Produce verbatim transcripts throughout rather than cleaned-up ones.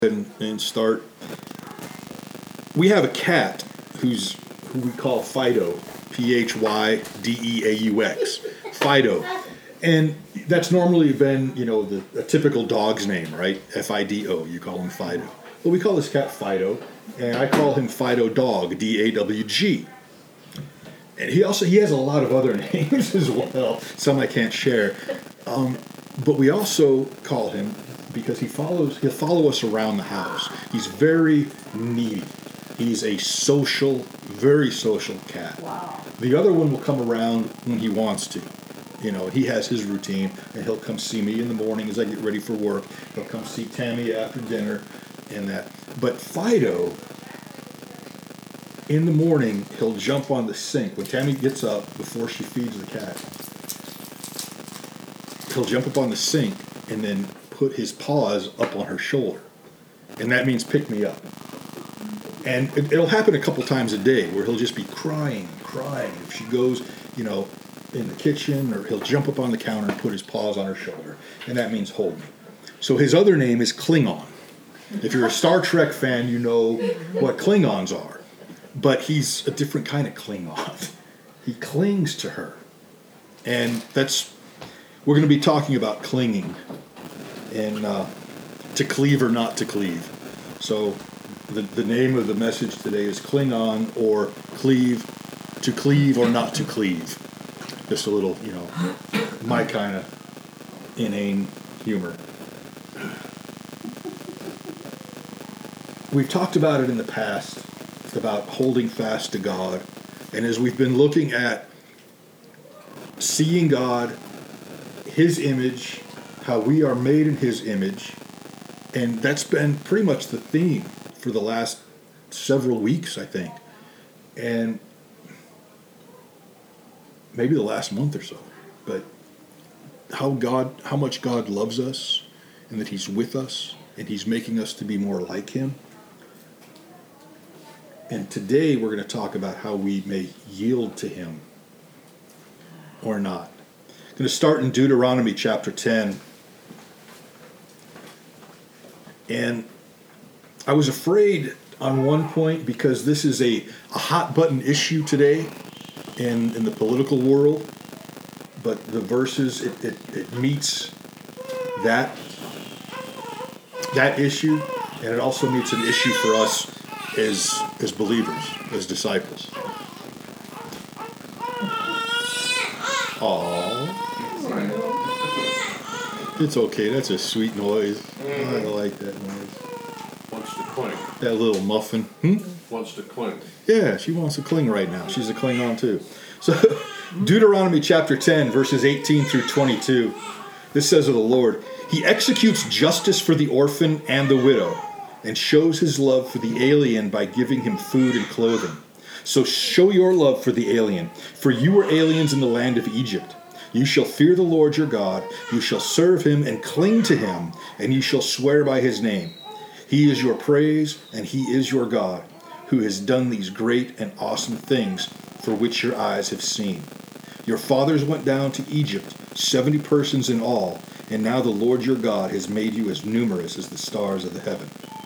and, and start. We have a cat who's who we call Fido, P H Y D E A U X, Fido, and that's normally been, you know, the a typical dog's name, right? F I D O. You call him Fido. But we call this cat Fido, and I call him Fido Dog, D A W G. And he also he has a lot of other names as well, some I can't share. Um, but we also call him because he follows he'll follow us around the house. He's very needy. He's a social, very social cat. Wow. The other one will come around when he wants to. You know, he has his routine, and he'll come see me in the morning as I get ready for work. He'll come see Tammy after dinner and that. But Fido, in the morning, he'll jump on the sink. When Tammy gets up, before she feeds the cat, he'll jump up on the sink and then put his paws up on her shoulder. And that means pick me up. And it, it'll happen a couple times a day where he'll just be crying, crying. If she goes, you know, in the kitchen, or he'll jump up on the counter and put his paws on her shoulder. And that means hold me. So his other name is Klingon. If you're a Star Trek fan, you know what Klingons are. But he's a different kind of Klingon. He clings to her. And that's, we're going to be talking about clinging and uh, to cleave or not to cleave. So the, the name of the message today is Klingon or cleave, to cleave or not to cleave. Just a little, you know, my kind of inane humor. We've talked about it in the past, about holding fast to God. And as we've been looking at seeing God, His image, how we are made in His image, and that's been pretty much the theme for the last several weeks, I think. And maybe the last month or so. But how God, how much God loves us, and that He's with us, and He's making us to be more like Him. And today we're going to talk about how we may yield to Him or not. I'm going to start in Deuteronomy chapter ten. And I was afraid on one point because this is a, a hot button issue today in, in the political world. But the verses, it, it, it meets that, that issue. And it also meets an issue for us as as believers, as disciples. Aww. It's okay, that's a sweet noise. Mm-hmm. I like that noise. Wants to cling. That little muffin. Hmm? Wants to cling. Yeah, she wants to cling right now. She's a Klingon too. So, Deuteronomy chapter ten, verses eighteen through twenty-two. This says of the Lord, He executes justice for the orphan and the widow, and shows His love for the alien by giving him food and clothing. So show your love for the alien, for you were aliens in the land of Egypt. You shall fear the Lord your God, you shall serve Him and cling to Him, and you shall swear by His name. He is your praise, and He is your God, who has done these great and awesome things for which your eyes have seen. Your fathers went down to Egypt, seventy persons in all, and now the Lord your God has made you as numerous as the stars of the heaven.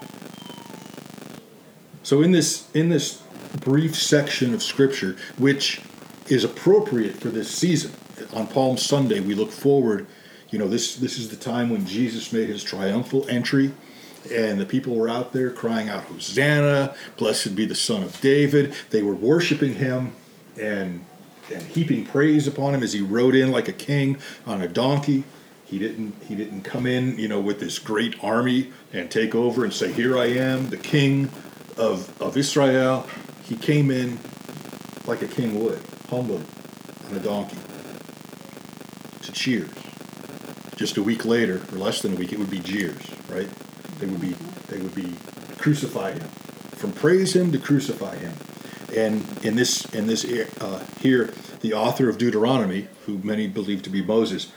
So in this in this brief section of Scripture, which is appropriate for this season, on Palm Sunday we look forward, you know, this, this is the time when Jesus made His triumphal entry, and the people were out there crying out, Hosanna, blessed be the Son of David. They were worshiping Him and, and heaping praise upon Him as He rode in like a king on a donkey. He didn't he didn't come in, you know, with this great army and take over and say, here I am, the king of of Israel. He came in like a king would, humble on a donkey, to cheers. Just a week later, or less than a week, it would be jeers, right? They would be they would be crucify Him, from praise Him to crucify Him. And in this in this uh, here, the author of Deuteronomy, who many believe to be Moses,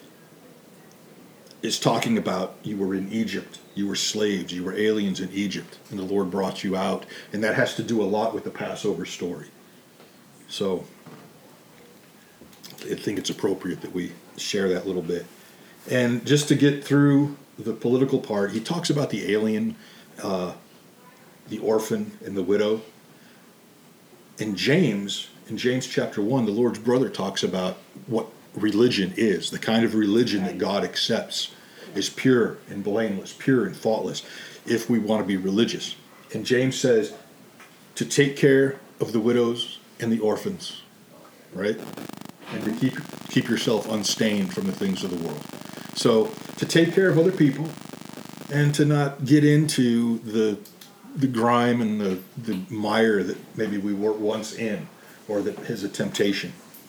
is talking about you were in Egypt, you were slaves, you were aliens in Egypt, and the Lord brought you out. And that has to do a lot with the Passover story. So I think it's appropriate that we share that little bit. And just to get through the political part, he talks about the alien uh, the orphan and the widow. In James, in James chapter one, the Lord's brother talks about what religion is. The kind of religion that God accepts is pure and blameless, pure and faultless, if we want to be religious. And James says to take care of the widows and the orphans, right? And to keep keep yourself unstained from the things of the world. So to take care of other people and to not get into the the grime and the, the mire that maybe we were once in, or that is a temptation.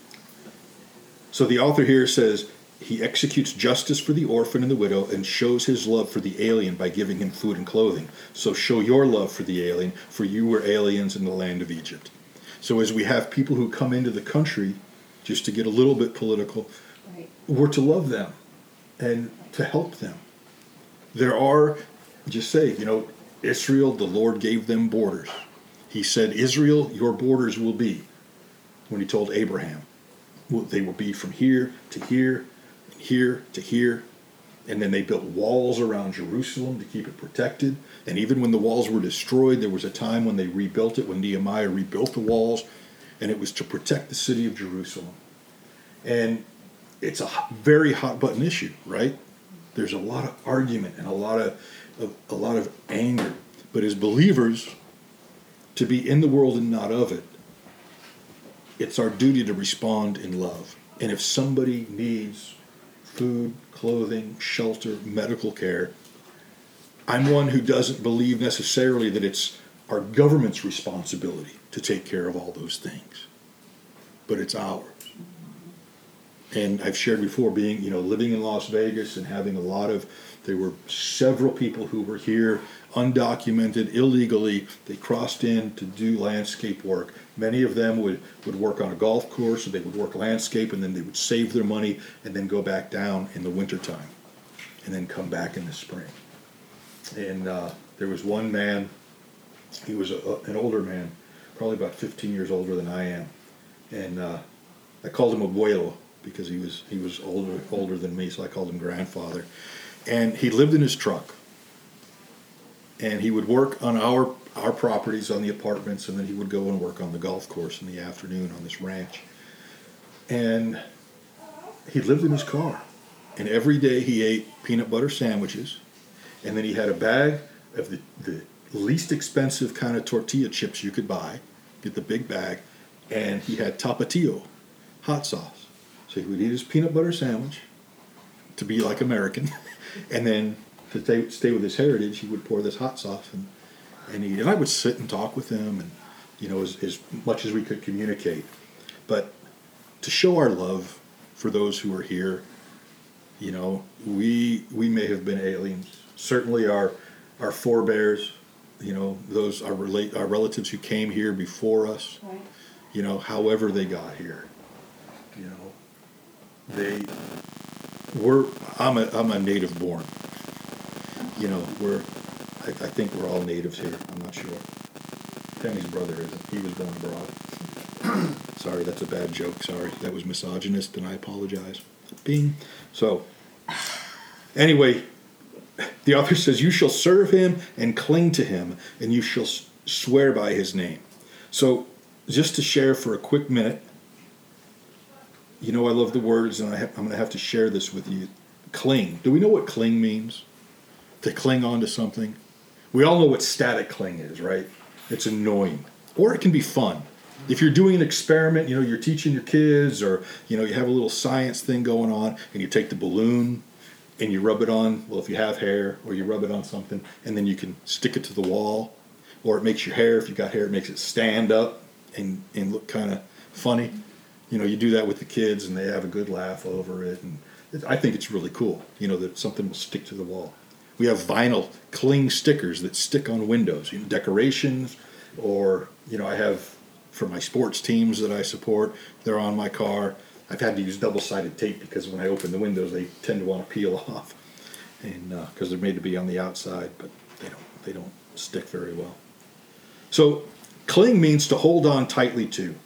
So the author here says, he executes justice for the orphan and the widow and shows his love for the alien by giving him food and clothing. So show your love for the alien, for you were aliens in the land of Egypt. So as we have people who come into the country, just to get a little bit political, right, we're to love them and to help them. There are, just say, you know, Israel, the Lord gave them borders. He said, Israel, your borders will be, when he told Abraham, they will be from here to here, and here to here. And then they built walls around Jerusalem to keep it protected. And even when the walls were destroyed, there was a time when they rebuilt it, when Nehemiah rebuilt the walls, and it was to protect the city of Jerusalem. And it's a very hot button issue, right? There's a lot of argument and a lot of, of a lot of anger. But as believers, to be in the world and not of it, it's our duty to respond in love. And if somebody needs food, clothing, shelter, medical care, I'm one who doesn't believe necessarily that it's our government's responsibility to take care of all those things, but it's ours. And I've shared before, being, you know, living in Las Vegas and having a lot of, there were several people who were here undocumented, illegally. They crossed in to do landscape work. Many of them would, would work on a golf course, or they would work landscape, and then they would save their money and then go back down in the wintertime and then come back in the spring. And uh, there was one man, he was a, a, an older man, probably about fifteen years older than I am. And uh, I called him Abuelo because he was he was older older than me, so I called him grandfather. And he lived in his truck. And he would work on our our properties, on the apartments, and then he would go and work on the golf course in the afternoon on this ranch. And he lived in his car. And every day he ate peanut butter sandwiches. And then he had a bag of the, the least expensive kind of tortilla chips you could buy. Get the big bag. And he had Tapatio, hot sauce. So he would eat his peanut butter sandwich to be like American. And then to stay, stay with his heritage, he would pour this hot sauce and, and eat. And I would sit and talk with him, and, you know, as, as much as we could communicate. But to show our love for those who are here, you know, we we may have been aliens. Certainly our our forebears, you know, those our relate our relatives who came here before us, right, you know, however they got here, you know, they were. I'm a I'm a native born. You know, we're. I, I think we're all natives here. I'm not sure. Penny's brother isn't. He was born abroad. Sorry, that's a bad joke. Sorry, that was misogynist, and I apologize. Bing. So, anyway, the author says, you shall serve him and cling to him, and you shall swear by his name. So, just to share for a quick minute, you know I love the words, and I have, I'm going to have to share this with you. Cling. Do we know what cling means? To cling on to something? We all know what static cling is, right? It's annoying. Or it can be fun. If you're doing an experiment, you know, you're teaching your kids, or, you know, you have a little science thing going on, and you take the balloon and you rub it on, well, if you have hair, or you rub it on something, and then you can stick it to the wall, or it makes your hair, if you've got hair, it makes it stand up and, and look kind of funny. You know, you do that with the kids, and they have a good laugh over it, and it, I think it's really cool, you know, that something will stick to the wall. We have vinyl cling stickers that stick on windows, you know, decorations, or, you know, I have, for my sports teams that I support, they're on my car. I've had to use double-sided tape because when I open the windows, they tend to want to peel off, and because uh, they're made to be on the outside, but they don't they don't stick very well. So, cling means to hold on tightly to,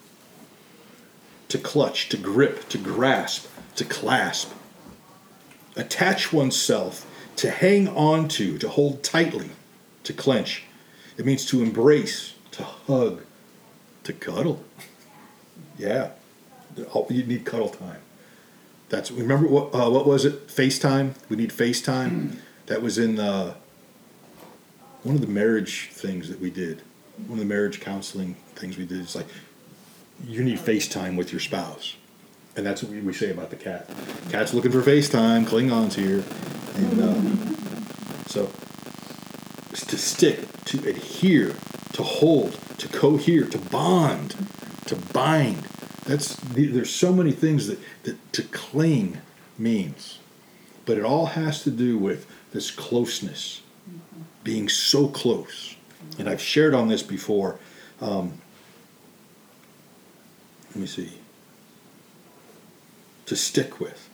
to clutch, to grip, to grasp, to clasp, attach oneself, to hang on to, to hold tightly. to clench. It means to embrace, to hug, to cuddle. Yeah, you need cuddle time. That's remember what uh, what was it? FaceTime. We need FaceTime. That was in uh, one of the marriage things that we did. One of the marriage counseling things we did. It's like you need FaceTime with your spouse, and that's what we, we say about the cat. Cat's looking for FaceTime. Klingon's here, and uh, so to stick, to adhere, to hold, to cohere, to bond, to bind. That's there's so many things that, that to cling means, but it all has to do with this closeness, mm-hmm. being so close. And I've shared on this before. Um, let me see. To stick with.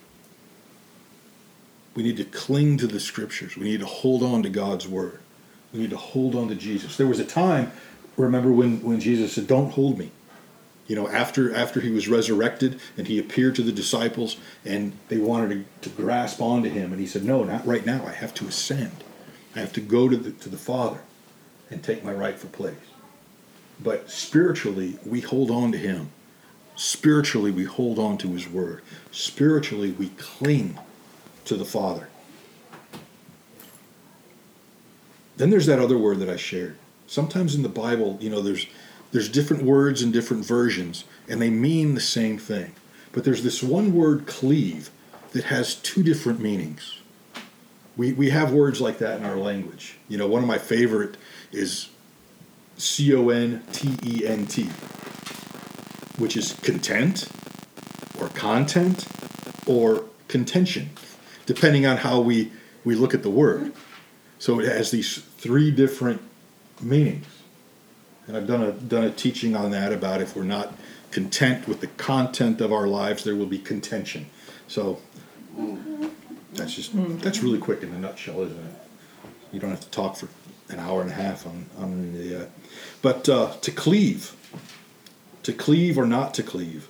We need to cling to the scriptures. We need to hold on to God's word. We need to hold on to Jesus. There was a time, remember when, when Jesus said, "Don't hold me." You know, after after he was resurrected and he appeared to the disciples and they wanted to, to grasp onto him. And he said, "No, not right now. I have to ascend. I have to go to the, to the Father and take my rightful place." But spiritually, we hold on to him. Spiritually, we hold on to his word. Spiritually, we cling to the Father. Then there's that other word that I shared. Sometimes in the Bible, you know, there's there's different words in different versions, and they mean the same thing. But there's this one word, cleave, that has two different meanings. We we have words like that in our language. You know, one of my favorite is C O N T E N T, which is content, or content, or contention, depending on how we, we look at the word. So it has these three different meanings. And I've done a done a teaching on that about if we're not content with the content of our lives, there will be contention. So that's just that's really quick in a nutshell, isn't it? You don't have to talk for an hour and a half on on the. Uh, but uh, to cleave, to cleave or not to cleave.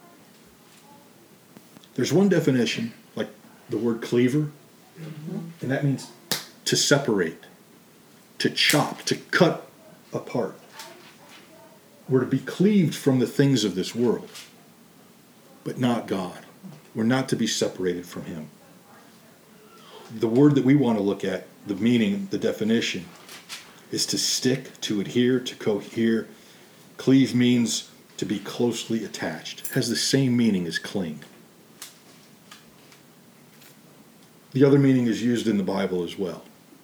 There's one definition, like the word cleaver, mm-hmm. and that means to separate, to chop, to cut apart. We're to be cleaved from the things of this world, but not God. We're not to be separated from him. The word that we want to look at, the meaning, the definition, is to stick, to adhere, to cohere. Cleave means to be closely attached. It has the same meaning as cling. The other meaning is used in the Bible as well.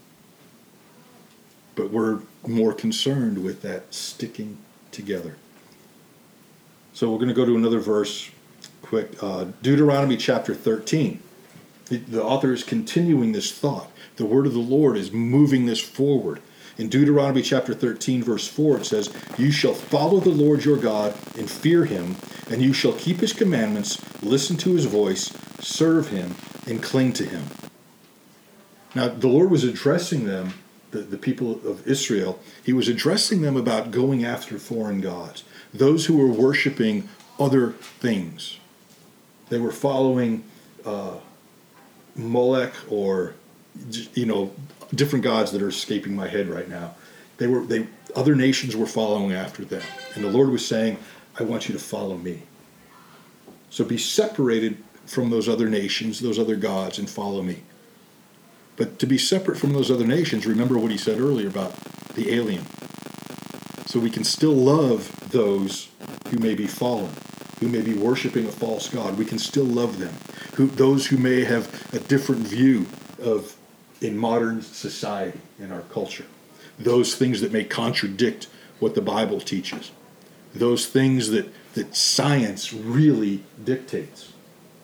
But we're more concerned with that sticking together. So we're going to go to another verse quick. Uh, Deuteronomy chapter thirteen. The, the author is continuing this thought. The word of the Lord is moving this forward. In Deuteronomy chapter thirteen, verse four, it says, "You shall follow the Lord your God and fear him, and you shall keep his commandments, listen to his voice, serve him, and cling to him." Now, the Lord was addressing them, the, the people of Israel. He was addressing them about going after foreign gods, those who were worshiping other things. They were following uh, Molech, or, you know, different gods that are escaping my head right now. They were they other nations were following after them, and the Lord was saying, "I want you to follow me." So be separated from those other nations, those other gods, and follow me. But to be separate from those other nations, remember what he said earlier about the alien. So we can still love those who may be fallen, who may be worshiping a false god. We can still love them. Who, those who may have a different view of in modern society, in our culture. Those things that may contradict what the Bible teaches. Those things that, that science really dictates.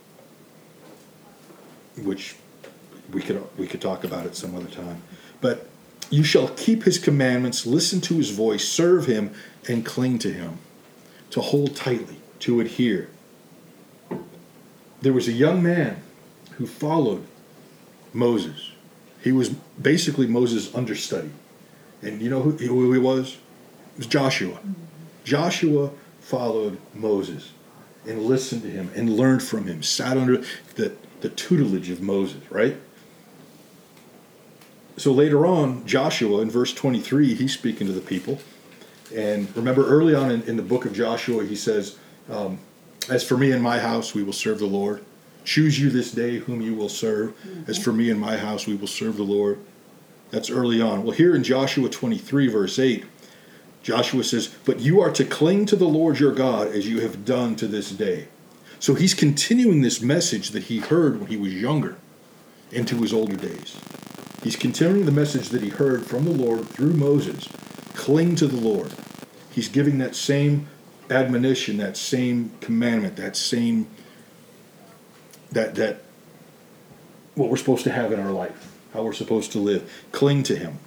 Which we could we could talk about it some other time. But you shall keep his commandments, listen to his voice, serve him, and cling to him. To hold tightly, to adhere. There was a young man who followed Moses. He was basically Moses' understudy. And you know who, who he was? It was Joshua. Mm-hmm. Joshua followed Moses and listened to him and learned from him, sat under the, the tutelage of Moses, right? so later on, Joshua in verse twenty-three, he's speaking to the people. And remember early on in, in the book of Joshua, he says, um, as for me and my house, we will serve the Lord. Choose you this day whom you will serve. Mm-hmm. As for me and my house, we will serve the Lord. That's early on. Well, here in Joshua twenty-three, verse eight, Joshua says, but you are to cling to the Lord your God as you have done to this day. So he's continuing this message that he heard when he was younger into his older days. He's continuing the message that he heard from the Lord through Moses. Cling to the Lord. He's giving that same admonition, that same commandment, that same, that, that, what we're supposed to have in our life, how we're supposed to live. Cling to him.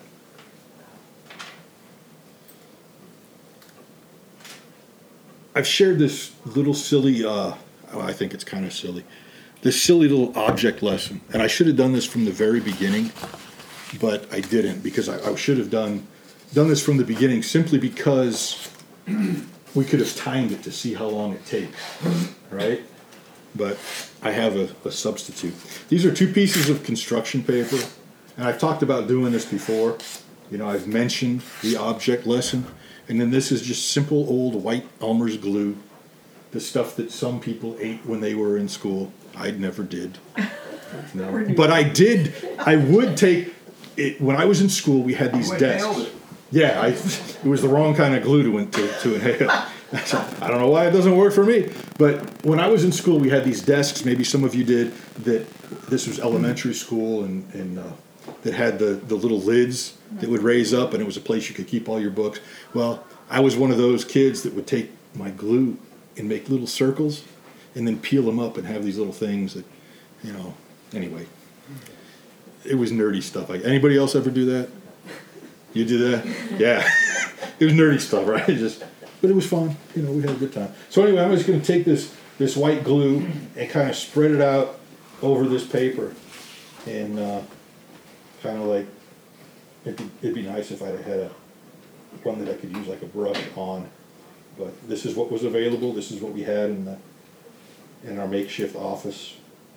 I've shared this little silly, uh, oh, I think it's kind of silly, this silly little object lesson. And I should have done this from the very beginning, but I didn't, because I, I should have done done this from the beginning simply because we could have timed it to see how long it takes, right? But I have a, a substitute. These are two pieces of construction paper, and I've talked about doing this before. You know, I've mentioned the object lesson, and then this is just simple old white Elmer's glue, the stuff that some people ate when they were in school. I never did. No. But I did, I would take it, when I was in school, we had these desks. Yeah, I, it was the wrong kind of glue to, to, to inhale. I don't know why it doesn't work for me. But when I was in school, we had these desks, maybe some of you did, that this was elementary school, and, and uh, that had the, the little lids that would raise up, and it was a place you could keep all your books. Well, I was one of those kids that would take my glue and make little circles and then peel them up and have these little things that, you know, anyway. It was nerdy stuff. Like, anybody else ever do that? You do that? Yeah. It was nerdy stuff, right? It just, but it was fun. You know, we had a good time. So anyway, I'm just going to take this this white glue and kind of spread it out over this paper, and uh, kind of like, it'd be, it'd be nice if I had a one that I could use like a brush on. But this is what was available. This is what we had in the in our makeshift office.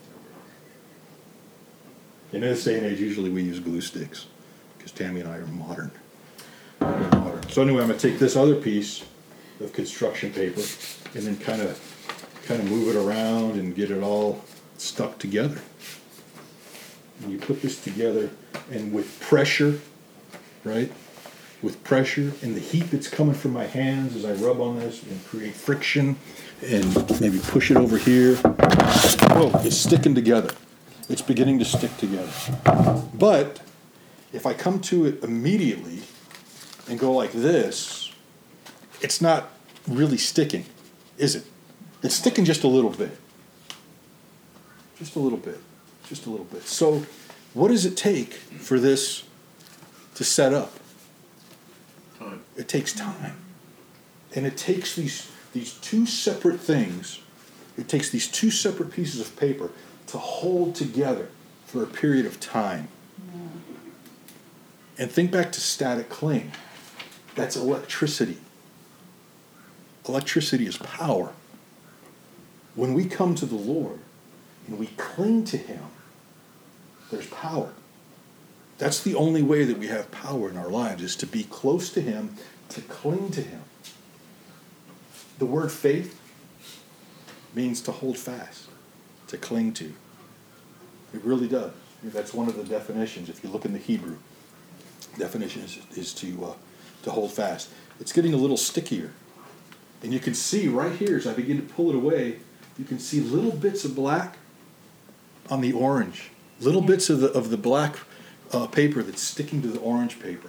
In this day and age, usually we use glue sticks, because Tammy and I are modern. We're modern. So anyway, I'm going to take this other piece of construction paper and then kind of kind of move it around and get it all stuck together. And you put this together, and with pressure, right? With pressure and the heat that's coming from my hands as I rub on this and create friction and maybe push it over here. Oh, it's sticking together. It's beginning to stick together. But if I come to it immediately and go like this, it's not really sticking, is it? It's sticking just a little bit. Just a little bit. Just a little bit. So what does it take for this to set up? Time. It takes time. And it takes these these two separate things, it takes these two separate pieces of paper to hold together for a period of time. Yeah. And think back to static cling. That's electricity. Electricity is power. When we come to the Lord and we cling to Him, there's power. That's the only way that we have power in our lives, is to be close to Him, to cling to Him. The word faith means to hold fast, to cling to. It really does. That's one of the definitions. If you look in the Hebrew, definition is, is to uh, to hold fast. It's getting a little stickier. And you can see right here, as I begin to pull it away, you can see little bits of black on the orange. Little bits of the of the black uh, paper that's sticking to the orange paper.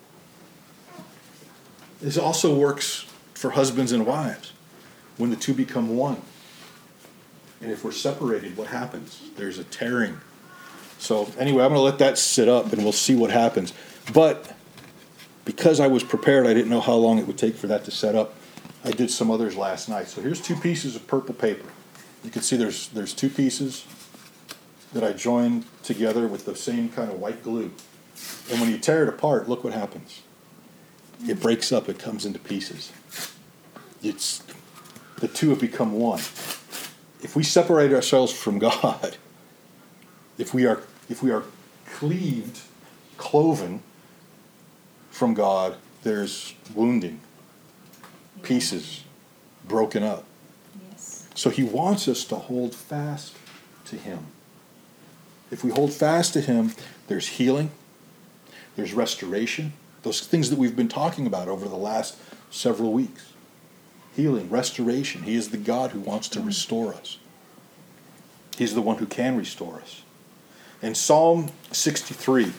This also works for husbands and wives when the two become one. And if we're separated, what happens? There's a tearing. So anyway, I'm going to let that sit up and we'll see what happens. But because I was prepared, I didn't know how long it would take for that to set up. I did some others last night. So here's two pieces of purple paper. You can see there's there's two pieces that I joined together with the same kind of white glue. And when you tear it apart, look what happens. It breaks up. It comes into pieces. It's the two have become one. If we separate ourselves from God, if we are if we are cleaved cloven from God, there's wounding, pieces broken up. Yes. So he wants us to hold fast to him. If we hold fast to him, there's healing, there's restoration, those things that we've been talking about over the last several weeks. Healing, restoration. He is the God who wants to restore us. He's the one who can restore us. In Psalm sixty-three,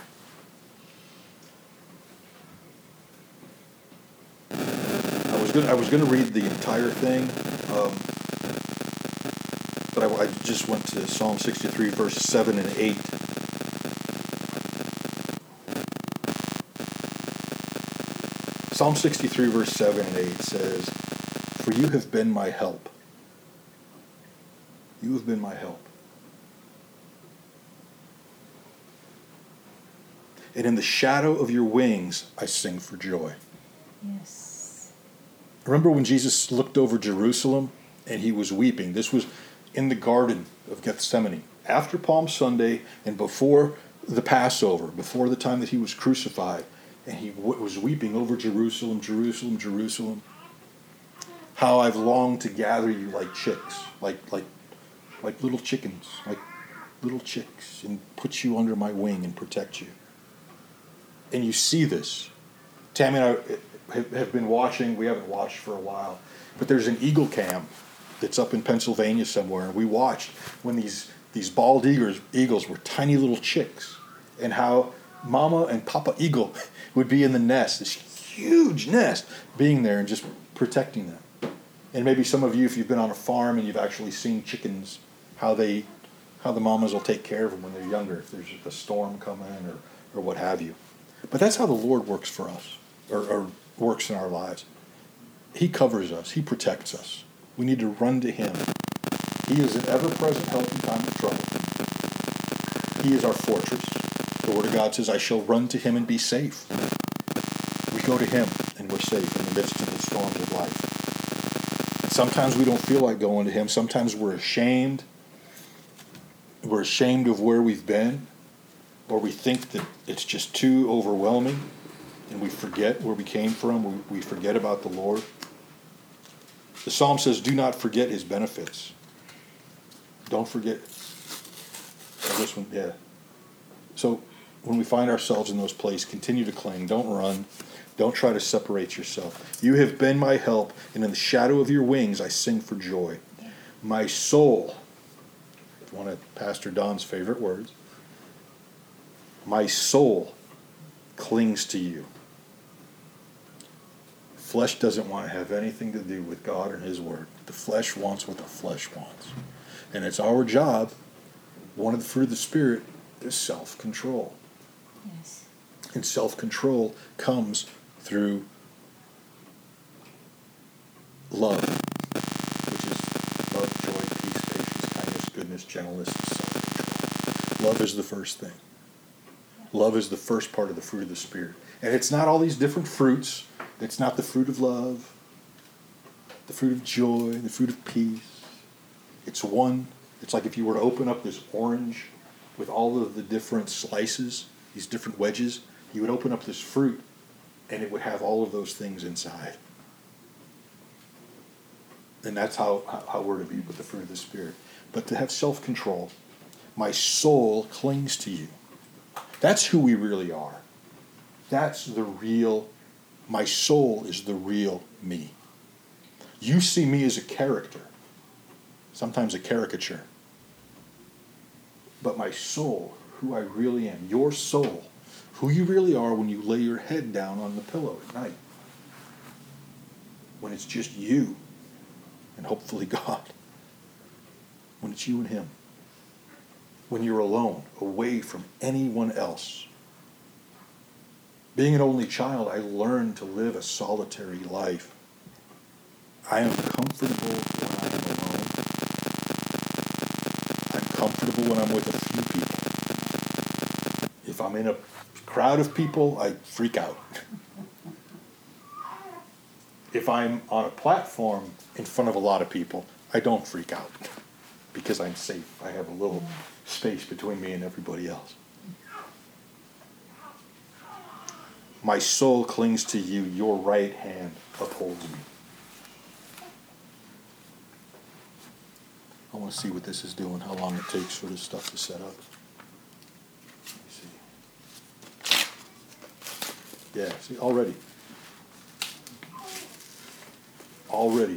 I was going I was going to read the entire thing, um, but I, I just went to Psalm sixty-three, verse seven and eight. Psalm sixty-three, verse seven and eight says, "For you have been my help. You have been my help. And in the shadow of your wings, I sing for joy." Yes. Remember when Jesus looked over Jerusalem and he was weeping? This was in the Garden of Gethsemane. After Palm Sunday and before the Passover, before the time that he was crucified, and he w- was weeping over Jerusalem, Jerusalem, Jerusalem. How I've longed to gather you like chicks, like like like little chickens, like little chicks, and put you under my wing and protect you. And you see this. Tammy and I have been watching, we haven't watched for a while, but there's an eagle cam that's up in Pennsylvania somewhere, and we watched when these, these bald eagles, eagles were tiny little chicks, and how Mama and Papa Eagle would be in the nest, this huge nest, being there and just protecting them. And maybe some of you, if you've been on a farm and you've actually seen chickens, how they, how the mamas will take care of them when they're younger, if there's a storm coming or, or what have you. But that's how the Lord works for us, or, or works in our lives. He covers us. He protects us. We need to run to him. He is an ever-present help in time of trouble. He is our fortress. The Word of God says, "I shall run to him and be safe." We go to him and we're safe in the midst of the storms of life. And sometimes we don't feel like going to him. Sometimes we're ashamed. We're ashamed of where we've been. Or we think that it's just too overwhelming, and we forget where we came from. We, we forget about the Lord. The Psalm says, "Do not forget his benefits." Don't forget. Oh, this one, yeah. So when we find ourselves in those places, continue to cling. Don't run. Don't try to separate yourself. "You have been my help, and in the shadow of your wings I sing for joy. My soul," one of Pastor Don's favorite words, "my soul clings to you." Flesh doesn't want to have anything to do with God and his word. The flesh wants what the flesh wants. And it's our job, one of the fruit of the Spirit is self-control. Yes. And self-control comes through love, which is love, joy, peace, patience, kindness, goodness, gentleness, self-control. Love is the first thing. Love is the first part of the fruit of the Spirit. And it's not all these different fruits. It's not the fruit of love, the fruit of joy, the fruit of peace. It's one. It's like if you were to open up this orange with all of the different slices, these different wedges, you would open up this fruit and it would have all of those things inside. And that's how, how we're to be with the fruit of the Spirit. But to have self-control, my soul clings to you. That's who we really are. That's the real, my soul is the real me. You see me as a character, sometimes a caricature. But my soul, who I really am, your soul, who you really are when you lay your head down on the pillow at night. When it's just you and hopefully God. When it's you and him. When you're alone, away from anyone else. Being an only child, I learned to live a solitary life. I am comfortable when I am alone. I'm comfortable when I'm with a few people. If I'm in a crowd of people, I freak out. If I'm on a platform in front of a lot of people, I don't freak out because I'm safe. I have a little space between me and everybody else. My soul clings to you. Your right hand upholds me. I want to see what this is doing, how long it takes for this stuff to set up. Let me see. Yeah, see, already. Already.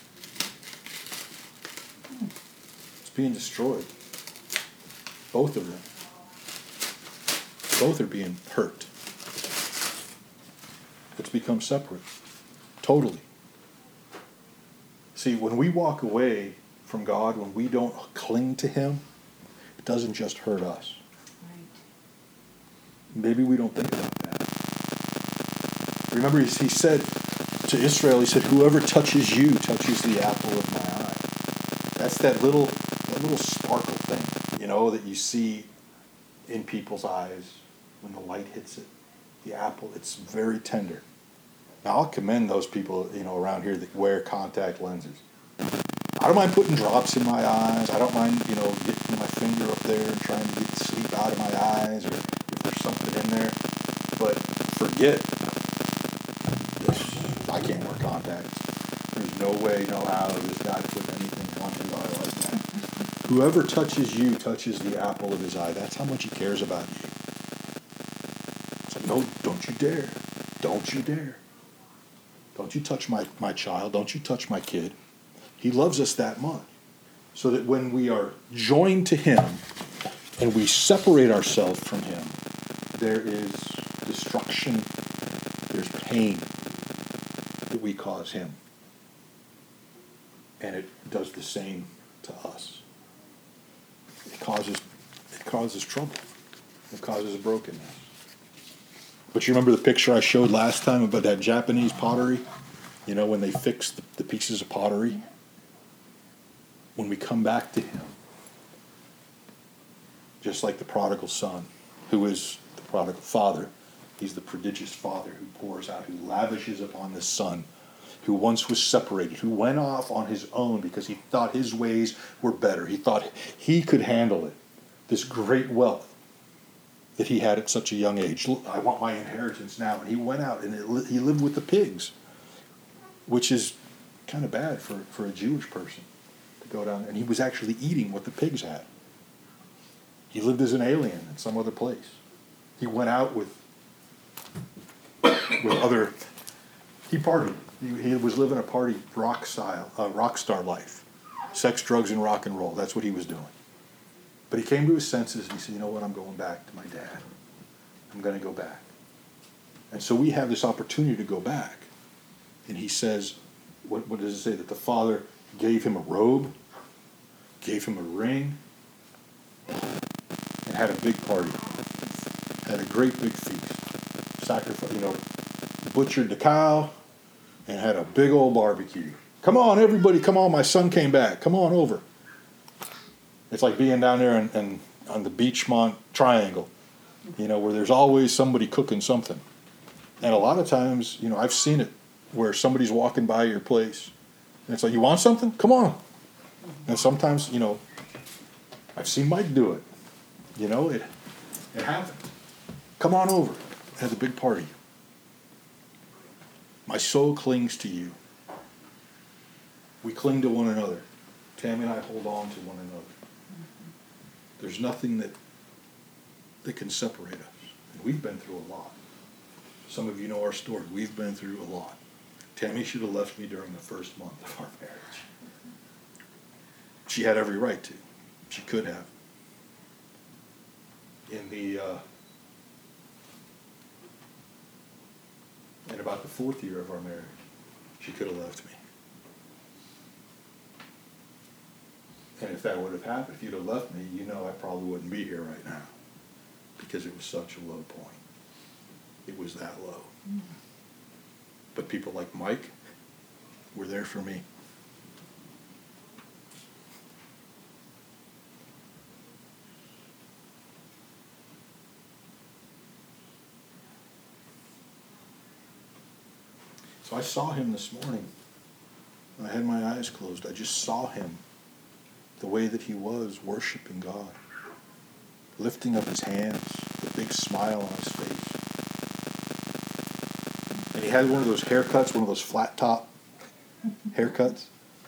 It's being destroyed. Both of them. Both are being hurt. It's become separate. Totally. See, when we walk away from God, when we don't cling to Him, it doesn't just hurt us. Right. Maybe we don't think about that. Remember, he, he said to Israel, he said, whoever touches you touches the apple of my eye. That's that little, that little sparkle thing, you know, that you see in people's eyes when the light hits it. The apple, it's very tender. Now, I'll commend those people, you know, around here that wear contact lenses. I don't mind putting drops in my eyes. I don't mind, you know, getting my finger up there and trying to get the sleep out of my eyes, or if there's something in there. But forget this. I can't wear contacts. There's no way, no how this guy put anything on his eye like that. Whoever touches you touches the apple of his eye. That's how much he cares about you. It's like, no, don't you dare. Don't you dare. Don't you touch my, my child. Don't you touch my kid. He loves us that much. So that when we are joined to Him and we separate ourselves from Him, there is destruction, there's pain that we cause Him. And it does the same to us. It causes, it causes trouble. It causes brokenness. But you remember the picture I showed last time about that Japanese pottery? You know, when they fix the, the pieces of pottery? When we come back to Him, just like the prodigal son, who is the prodigal father, he's the prodigious father who pours out, who lavishes upon the son, who once was separated, who went off on his own because he thought his ways were better. He thought he could handle it, this great wealth that he had at such a young age. I want my inheritance now. And he went out and it, he lived with the pigs, which is kind of bad for, for a Jewish person. Go down, and he was actually eating what the pigs had. He lived as an alien in some other place. He went out with with other. He partied. He, he was living a party rock style, uh, rock star life, sex, drugs, and rock and roll. That's what he was doing. But he came to his senses and he said, "You know what? I'm going back to my dad. I'm going to go back." And so we have this opportunity to go back. And he says, "What, what does it say? That the Father gave him a robe, gave him a ring, and had a big party. Had a great big feast. Sacrifice, you know, butchered the cow, and had a big old barbecue. Come on, everybody, come on, my son came back. Come on over." It's like being down there in, in, on the Beachmont Triangle, you know, where there's always somebody cooking something. And a lot of times, you know, I've seen it where somebody's walking by your place, and it's like, "You want something? Come on." And sometimes, you know, I've seen Mike do it. You know, it it happens. "Come on over." Has a big party. My soul clings to you. We cling to one another. Tammy and I hold on to one another. There's nothing that that can separate us. And we've been through a lot. Some of you know our story. We've been through a lot. Tammy should have left me during the first month of our marriage. She had every right to. She could have. In the uh, in about the fourth year of our marriage, she could have left me. And if that would have happened, if you'd have left me, you know I probably wouldn't be here right now, because it was such a low point. It was that low. Mm-hmm. But people like Mike were there for me. So I saw him this morning. When I had my eyes closed, I just saw him the way that he was, worshiping God, lifting up his hands, the big smile on his face. And he had one of those haircuts, one of those flat top haircuts.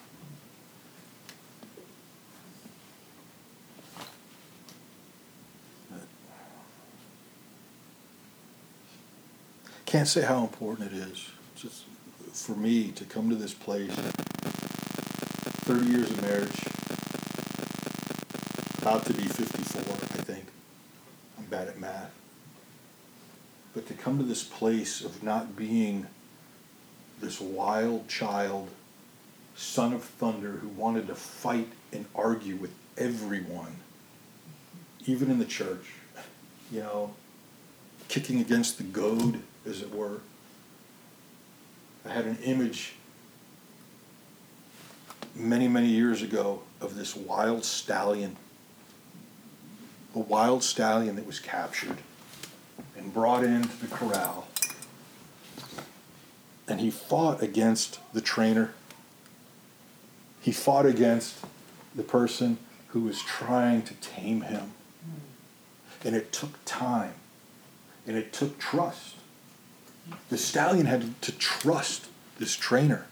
Can't say how important it is just for me to come to this place. thirty years of marriage, about to be fifty-four, I think. I'm bad at math. But to come to this place of not being this wild child, son of thunder, who wanted to fight and argue with everyone, even in the church, you know, kicking against the goad, as it were. I had an image many, many years ago of this wild stallion, a wild stallion that was captured and brought into the corral. And he fought against the trainer. He fought against the person who was trying to tame him. And it took time. And it took trust. The stallion had to trust this trainer.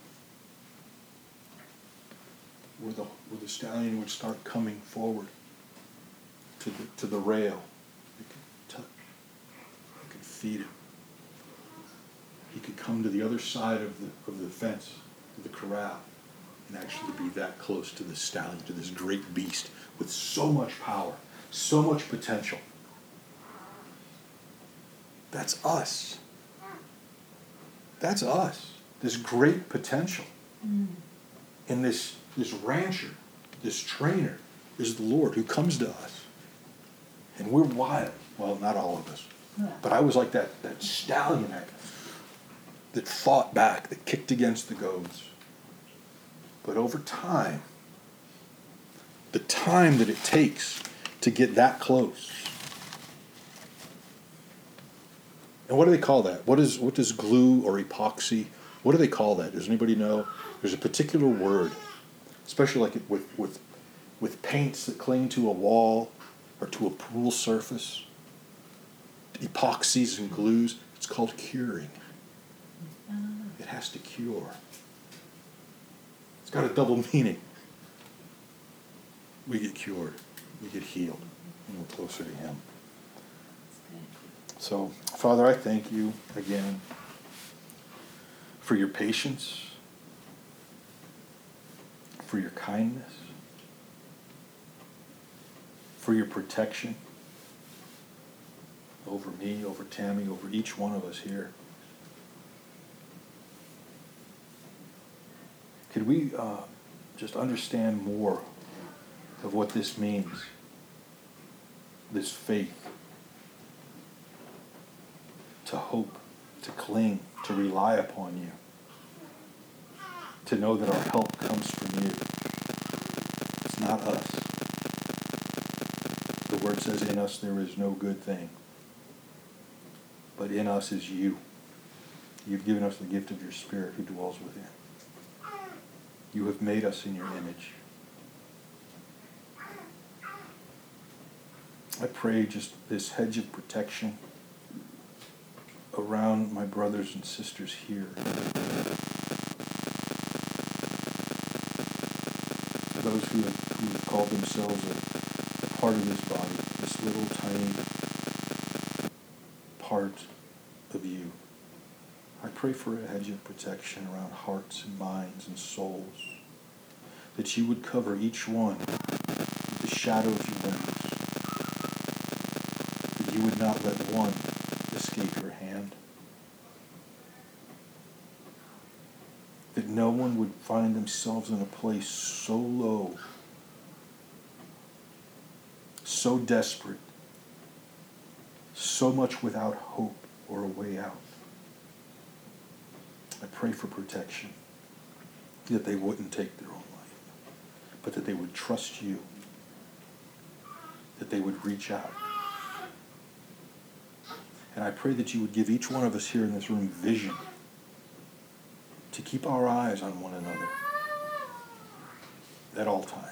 Where the, where the stallion would start coming forward to the, to the rail. He could touch. He could feed him. He could come to the other side of the, of the fence, of the corral, and actually be that close to the stallion, to this great beast with so much power, so much potential. That's us. That's us. This great potential. Mm. And this, this rancher, this trainer, is the Lord who comes to us. And we're wild. Well, not all of us. Yeah. But I was like that, that stallion that, that fought back, that kicked against the goads. But over time, the time that it takes to get that close. And what do they call that? What is what does glue or epoxy, what do they call that? Does anybody know? There's a particular word, especially like with with with paints that cling to a wall or to a pool surface. Epoxies and glues, it's called curing. It has to cure. It's got a double meaning. We get cured, we get healed, and we're closer to Him. So, Father, I thank you again for your patience, for your kindness, for your protection over me, over Tammy, over each one of us here. Could we uh, just understand more of what this means, this faith? To hope, to cling, to rely upon you, to know that our help comes from you. It's not us. The word says, in us there is no good thing, but in us is you. You've given us the gift of your Spirit who dwells within. You have made us in your image. I pray just this hedge of protection around my brothers and sisters here. Those who have, who have called themselves a, a part of this body, this little tiny part of you. I pray for a hedge of protection around hearts and minds and souls, that you would cover each one with the shadow of your wings, that you would not let one escape your hand, that no one would find themselves in a place so low, so desperate, so much without hope or a way out. I pray for protection, that they wouldn't take their own life, but that they would trust you, that they would reach out. And I pray that you would give each one of us here in this room vision to keep our eyes on one another at all times.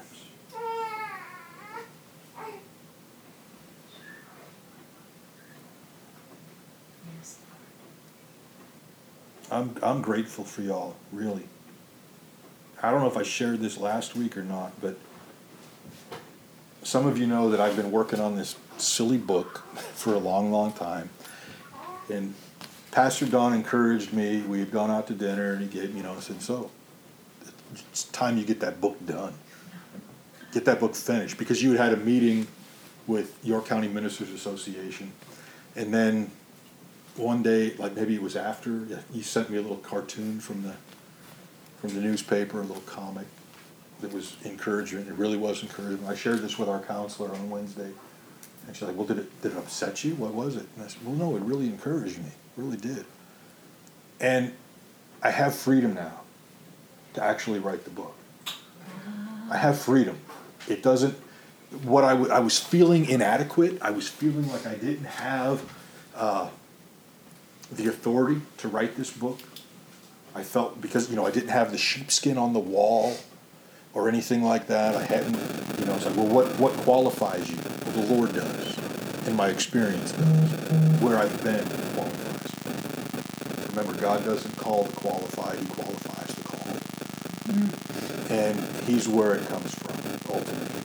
Yes. I'm I'm grateful for y'all, really. I don't know if I shared this last week or not, but some of you know that I've been working on this silly book for a long, long time. And Pastor Don encouraged me. We had gone out to dinner, and he gave me, you know, I said, so, it's time you get that book done. Get that book finished. Because you had had a meeting with York County Ministers Association. And then one day, like maybe it was after, he sent me a little cartoon from the from the newspaper, a little comic that was encouragement. It really was encouragement. I shared this with our counselor on Wednesday. And she's like, well, did it, did it upset you? What was it? And I said, well, no, it really encouraged me. It really did. And I have freedom now to actually write the book. I have freedom. It doesn't, what I, w- I was feeling inadequate. I was feeling like I didn't have uh, the authority to write this book. I felt because, you know, I didn't have the sheepskin on the wall or anything like that. I hadn't, you know, it's like, well, what, what qualifies you? Well, the Lord does, and my experience does. Where I've been qualifies. Remember, God doesn't call the qualified, He qualifies the called. Mm-hmm. And He's where it comes from, ultimately.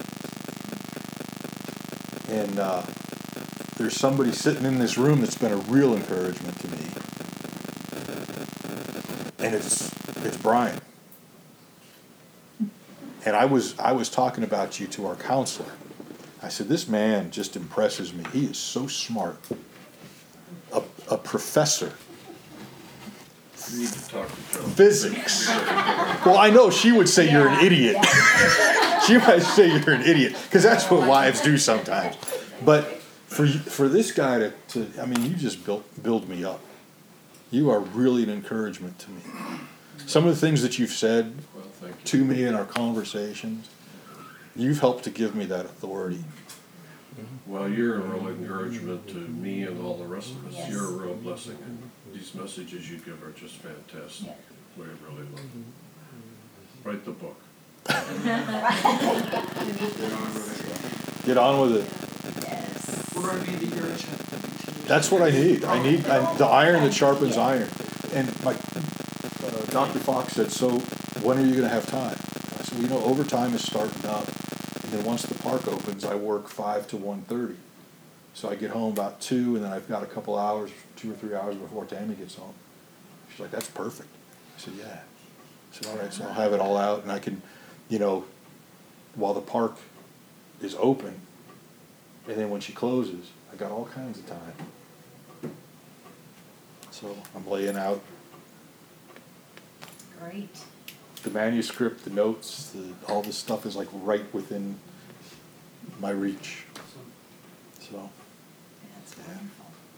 And uh, there's somebody sitting in this room that's been a real encouragement to me. And it's it's Brian. And I was I was talking about you to our counselor. I said, this man just impresses me. He is so smart. A, a professor. You need to talk to Joe. Physics. Well, I know she would say you're an idiot. She might say you're an idiot, because that's what wives do sometimes. But for for this guy to, to I mean, you just built build me up. You are really an encouragement to me. Some of the things that you've said Well, thank you. to me in our conversations, you've helped to give me that authority. Well, you're a real encouragement to me and all the rest of us. Yes. You're a real blessing, and these messages you give are just fantastic. Yeah. We really love them. Write the book. Get on with it. Yes. We're going to need encouragement. That's what I need. I need I, the iron that sharpens iron. And my uh, Doctor Fox said, so when are you going to have time? I said, well, you know, overtime is starting up. And then once the park opens, I work five to one thirty. So I get home about two, and then I've got a couple hours, two or three hours before Tammy gets home. She's like, that's perfect. I said, yeah. I said, all right, so I'll have it all out, and I can, you know, while the park is open, and then when she closes, I got all kinds of time. So I'm laying out Great. the manuscript, the notes, the, all this stuff is like right within my reach. So That's wonderful.